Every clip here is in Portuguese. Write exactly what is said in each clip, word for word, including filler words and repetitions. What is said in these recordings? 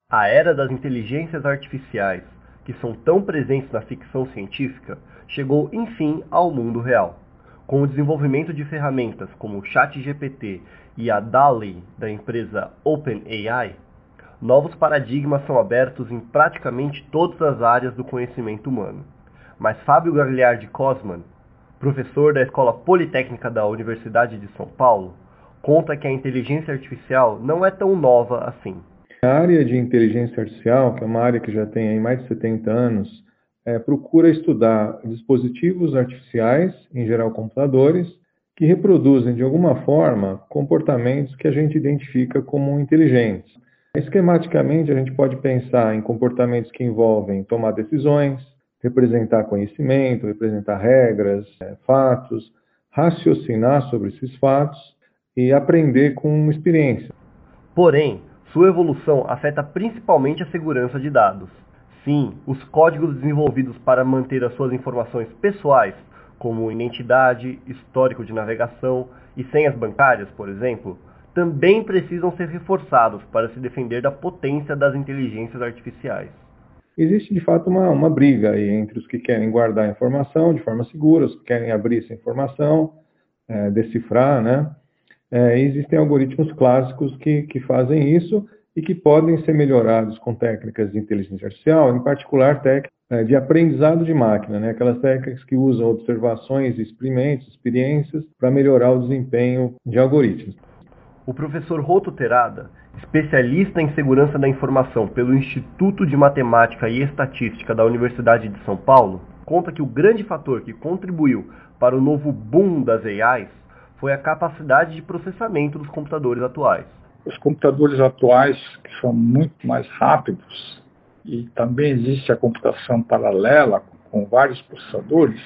A era das inteligências artificiais, que são tão presentes na ficção científica, chegou enfim ao mundo real. Com o desenvolvimento de ferramentas como o ChatGPT e a DALL-E da empresa OpenAI, novos paradigmas são abertos em praticamente todas as áreas do conhecimento humano. Mas Fábio Gagliardi Cosman, professor da Escola Politécnica da Universidade de São Paulo, conta que a inteligência artificial não é tão nova assim. A área de inteligência artificial, que é uma área que já tem aí mais de setenta anos, é, procura estudar dispositivos artificiais, em geral computadores, que reproduzem de alguma forma comportamentos que a gente identifica como inteligentes. Esquematicamente, a gente pode pensar em comportamentos que envolvem tomar decisões, representar conhecimento, representar regras, é, fatos, raciocinar sobre esses fatos e aprender com experiência. Porém, sua evolução afeta principalmente a segurança de dados. Sim, os códigos desenvolvidos para manter as suas informações pessoais, como identidade, histórico de navegação e senhas bancárias, por exemplo, também precisam ser reforçados para se defender da potência das inteligências artificiais. Existe, de fato, uma, uma briga aí entre os que querem guardar a informação de forma segura, os que querem abrir essa informação, é, decifrar, né? É, existem algoritmos clássicos que, que fazem isso e que podem ser melhorados com técnicas de inteligência artificial, em particular técnicas é, de aprendizado de máquina, né? Aquelas técnicas que usam observações, experimentos, experiências para melhorar o desempenho de algoritmos. O professor Routo Terada, especialista em segurança da informação pelo Instituto de Matemática e Estatística da Universidade de São Paulo, conta que o grande fator que contribuiu para o novo boom das A Is foi a capacidade de processamento dos computadores atuais. Os computadores atuais, que são muito mais rápidos, e também existe a computação paralela com vários processadores,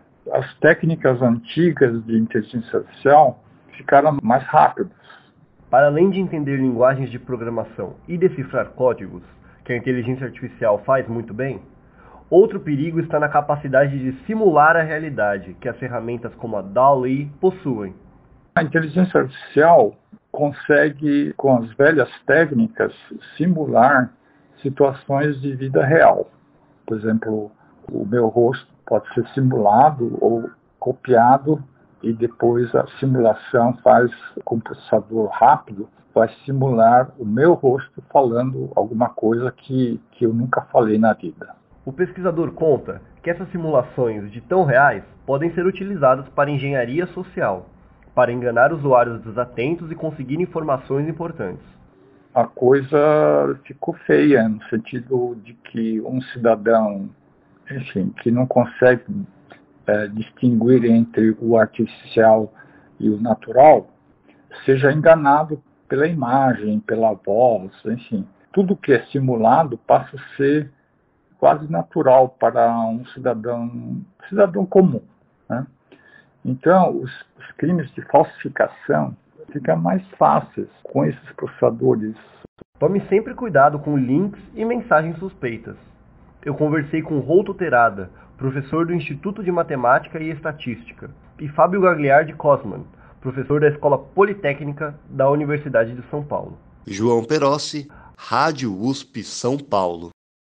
as técnicas antigas de inteligência artificial ficaram mais rápidas. Para além de entender linguagens de programação e decifrar códigos, que a inteligência artificial faz muito bem, outro perigo está na capacidade de simular a realidade que as ferramentas como a DALL-E possuem. A inteligência artificial consegue, com as velhas técnicas, simular situações de vida real. Por exemplo, o meu rosto pode ser simulado ou copiado e depois a simulação faz, com um processador rápido, vai simular o meu rosto falando alguma coisa que, que eu nunca falei na vida. O pesquisador conta que essas simulações de tão reais podem ser utilizadas para engenharia social, para enganar usuários desatentos e conseguir informações importantes. A coisa ficou feia, no sentido de que um cidadão, enfim, que não consegue é, distinguir entre o artificial e o natural, seja enganado pela imagem, pela voz, enfim. Tudo que é simulado passa a ser quase natural para um cidadão, cidadão comum, né? Então, os, os crimes de falsificação ficam mais fáceis com esses processadores. Tome sempre cuidado com links e mensagens suspeitas. Eu conversei com Routo Terada, professor do Instituto de Matemática e Estatística, e Fábio Gagliardi Cosman, professor da Escola Politécnica da Universidade de São Paulo. João Perossi, Rádio U S P São Paulo.